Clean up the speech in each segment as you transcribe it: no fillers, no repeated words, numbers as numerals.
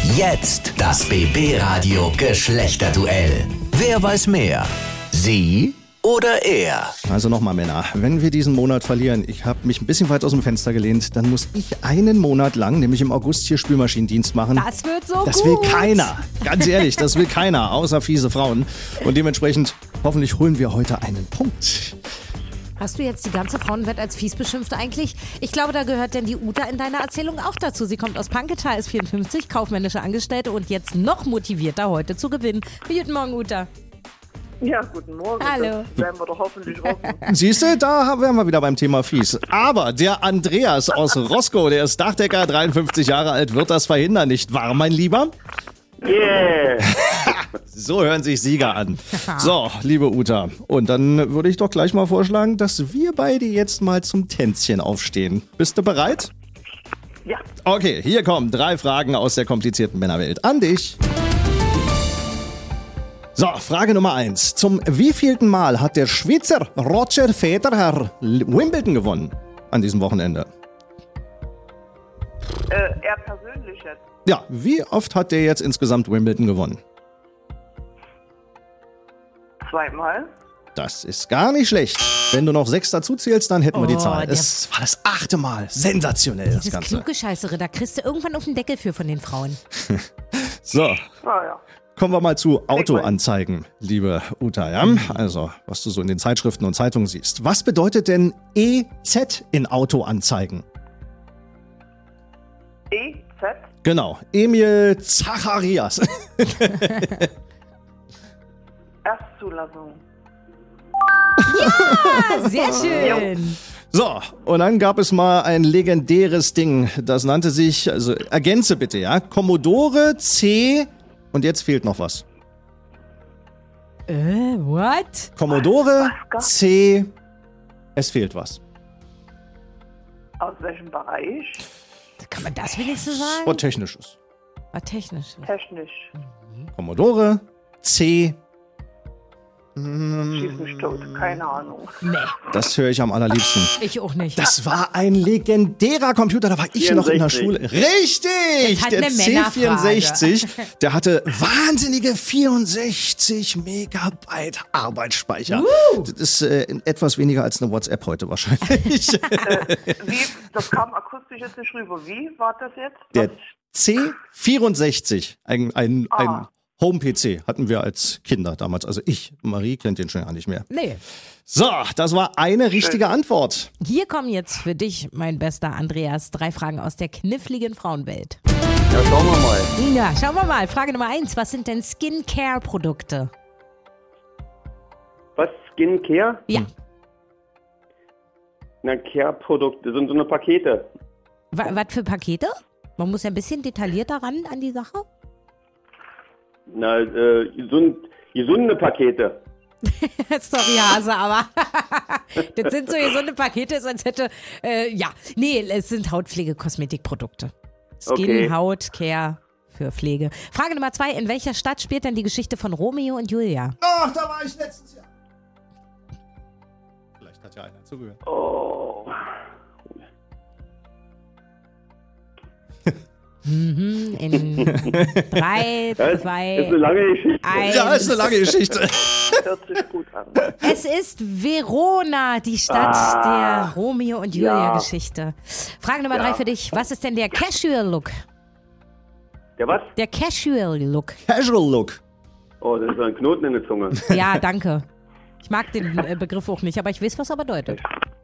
Jetzt das BB-Radio Geschlechterduell. Wer weiß mehr? Sie oder er? Also nochmal, Männer, wenn wir diesen Monat verlieren, ich habe mich ein bisschen weit aus dem Fenster gelehnt, dann muss ich einen Monat lang, nämlich im August, hier Spülmaschinendienst machen. Das wird so Das gut. will keiner. Ganz ehrlich, das will keiner, außer fiese Frauen. Und dementsprechend, hoffentlich holen wir heute einen Punkt. Hast du jetzt die ganze Frauenwelt als fies beschimpft eigentlich? Ich glaube, da gehört denn die Uta in deiner Erzählung auch dazu. Sie kommt aus Panketal, ist 54, kaufmännische Angestellte und jetzt noch motivierter, heute zu gewinnen. Guten Morgen, Uta. Ja, guten Morgen. Hallo. Das werden wir doch hoffentlich rocken. Siehst du, da wären wir wieder beim Thema fies. Aber der Andreas aus Roskow, der ist Dachdecker, 53 Jahre alt, wird das verhindern, nicht wahr, mein Lieber? Yeah! So hören sich Sieger an. So, liebe Uta, und dann würde ich doch gleich mal vorschlagen, dass wir beide jetzt mal zum Tänzchen aufstehen. Bist du bereit? Ja. Okay, hier kommen 3 Fragen aus der komplizierten Männerwelt an dich. So, Frage Nummer 1. Zum wievielten Mal hat der Schweizer Roger Federer Wimbledon gewonnen an diesem Wochenende? Er persönlich jetzt. Ja, wie oft hat der jetzt insgesamt Wimbledon gewonnen? 2-mal. Das ist gar nicht schlecht. Wenn du noch 6 dazu zählst, dann hätten wir die Oh, Zahl. der- Es war das 8. Mal. Sensationell, das Dieses Ganze. kluge Scheißere, da kriegst du irgendwann auf den Deckel für von den Frauen. So, Ah ja. kommen wir mal zu Autoanzeigen, liebe Uta. Ja? Also, was du so in den Zeitschriften und Zeitungen siehst. Was bedeutet denn EZ in Autoanzeigen? EZ. Genau, Emil Zacharias. Erstzulassung. Ah, sehr schön. So, und dann gab es mal ein legendäres Ding. Das nannte sich, also ergänze bitte, ja, Commodore C. Und jetzt fehlt noch was. What? Commodore Was? C. Es fehlt was. Aus welchem Bereich? Kann man das wenigstens sagen? Was Technisches. War technisch. Technisch. Commodore C. Schieß mich tot. Keine Ahnung. Nee, Das höre ich am allerliebsten. ich auch nicht. Das war ein legendärer Computer, da war ich noch in der 64. Schule. Richtig! Ist halt Der eine Männerfrage. C64, der hatte wahnsinnige 64 Megabyte Arbeitsspeicher. Das ist etwas weniger als eine WhatsApp heute wahrscheinlich. Wie? Das kam akustisch jetzt nicht rüber. Wie war das jetzt? Der C64, ein Home-PC hatten wir als Kinder damals. Also ich, Marie kennt den schon gar nicht mehr. Nee. So, das war eine richtige Antwort. Hier kommen jetzt für dich, mein bester Andreas, 3 Fragen aus der kniffligen Frauenwelt. Ja, schauen wir mal. Ja, schauen wir mal. Frage Nummer 1. Was sind denn Skincare-Produkte? Was? Skincare? Ja. Na, Care-Produkte sind so eine Pakete. Was für Pakete? Man muss ja ein bisschen detaillierter ran an die Sache. Na, gesunde Pakete. Sorry, Hase, aber das sind so gesunde Pakete, sonst hätte, nee, es sind Hautpflege-Kosmetikprodukte. Skin, Okay. Haut, Care für Pflege. Frage Nummer 2, in welcher Stadt spielt denn die Geschichte von Romeo und Julia? Ach, da war ich letztes Jahr. Vielleicht hat ja einer zugehört. Oh. In 3, Das ist 2, eine lange Geschichte. 1. Ja, ist eine lange Geschichte. Hört sich gut an. Es ist Verona, die Stadt der Romeo und Julia-Geschichte. Frage Nummer 3 für dich. Was ist denn der Casual-Look? Der was? Der Casual-Look. Casual Look. Oh, das ist ein Knoten in der Zunge. Ja, danke. Ich mag den Begriff auch nicht, aber ich weiß, was er bedeutet.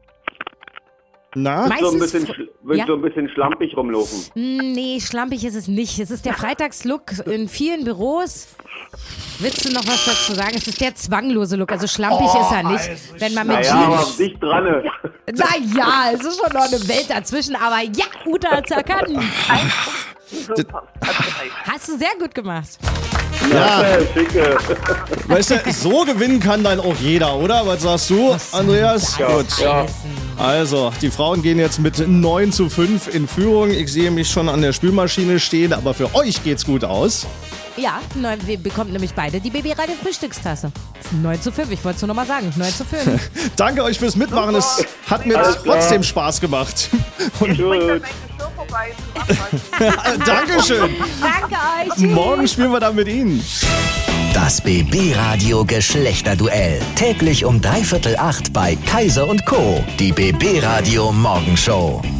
Na? So ein Meistens bisschen, ja? so ein bisschen schlampig rumlaufen. Nee, schlampig ist es nicht. Es ist der Freitagslook in vielen Büros. Willst du noch was dazu sagen? Es ist der zwanglose Look, also schlampig ist er nicht. Wenn man mit Naja, aber Jeans... dicht dran. Naja, es ist schon noch eine Welt dazwischen, aber ja, Uta hat's erkannt. So passt. Hat gereicht. Hast du sehr gut gemacht. Ja, Schicke. weißt du, so gewinnen kann dann auch jeder, oder? Was sagst du, Andreas? Gut. Ja. Also, die Frauen gehen jetzt mit 9:5 in Führung. Ich sehe mich schon an der Spülmaschine stehen, aber für euch geht's gut aus. Ja, wir bekommen nämlich beide die BB-Radio Frühstückstasse. 9:5, ich wollte es nur noch mal sagen. 9:5. Danke euch fürs Mitmachen. Es hat mir Alles klar. trotzdem Spaß gemacht. Und Ich bring das nächste Show vorbei zum Dankeschön. Danke euch. Tschüss. Morgen spielen wir dann mit Ihnen. Das BB-Radio Geschlechterduell. Täglich um 7:45 bei Kaiser & Co. Die BB-Radio Morgenshow.